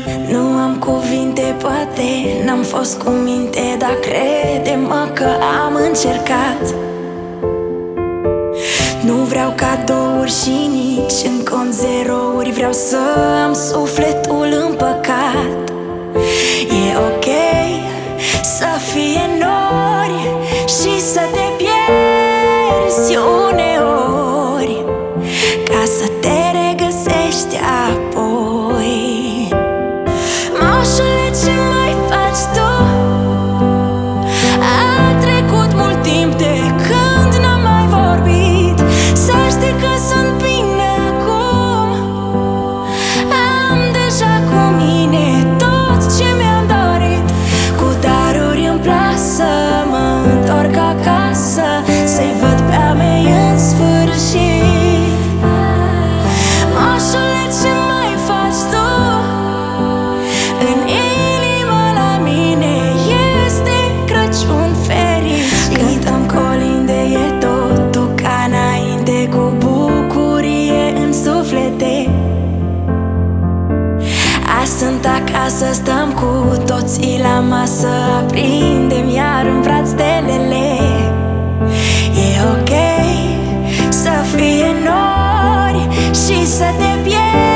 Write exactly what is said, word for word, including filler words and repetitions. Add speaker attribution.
Speaker 1: Nu am cuvinte, poate n-am fost cu minte, dar crede-mă că am încercat. Nu vreau cadouri și nici în cont zerouri, vreau să am sufletul împăcat. E ok să fie nori și să te pierzi uneori, ca să te regăsești apoi. Moșule, ce mai faci tu? A trecut mult timp de când n-am mai vorbit. Să știi că sunt bine acum. Am deja cu mine tot ce mi-am dorit. Cu daruri în plasă mă întorc acasă, să-i văd pe-a mei în sfârșit. Moșule, ce mai faci tu? În inimă la mine este Crăciun fericit. Cântăm colinde, e totul ca înainte, cu bucurie în suflete. Azi sunt acasă, stăm cu toții la masă, aprindem iar în braț stelele. E ok să fie nori și să te pierzi